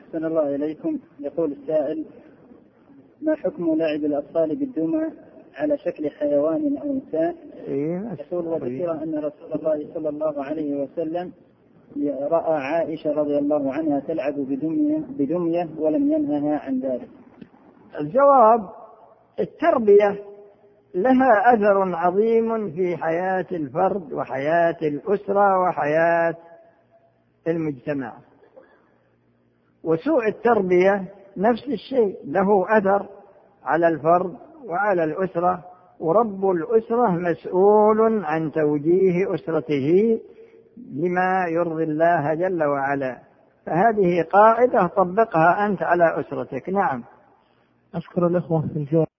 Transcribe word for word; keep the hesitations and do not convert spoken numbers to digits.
أحسن الله إليكم. يقول السائل: ما حكم لعب الأطفال بالدمى على شكل حيوان أو إنسان؟ يقول: وذكر أن رسول الله صلى الله عليه وسلم رأى عائشة رضي الله عنها تلعب بدمية, بدمية ولم ينهها عن ذلك. الجواب: التربية لها أثر عظيم في حياة الفرد وحياة الأسرة وحياة المجتمع، وسوء التربية نفس الشيء له أثر على الفرد وعلى الأسرة، ورب الأسرة مسؤول عن توجيه أسرته بما يرضي الله جل وعلا، فهذه قاعدة طبقها أنت على أسرتك. نعم. أشكر الأخوة في الجواب.